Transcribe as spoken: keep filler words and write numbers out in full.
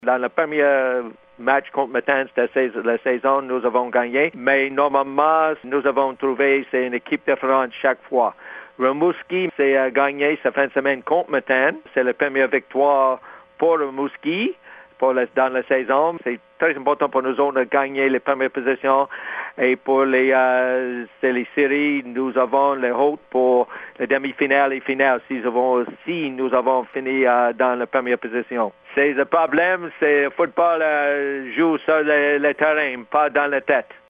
Dans le premier match contre Matane de la saison, nous avons gagné, mais normalement, nous avons trouvé c'est une équipe différente chaque fois. Rimouski s'est gagné sa fin de semaine contre Matane. C'est la première victoire pour Rimouski pour la, dans la saison. C'est très important pour nous autres de gagner les premières positions. Et pour les, euh, les séries, nous avons les hôtes pour les demi-finales et finales si nous avons, si nous avons fini euh, dans la première position. C'est le problème, c'est le football euh, joue sur le, le terrain, pas dans la tête.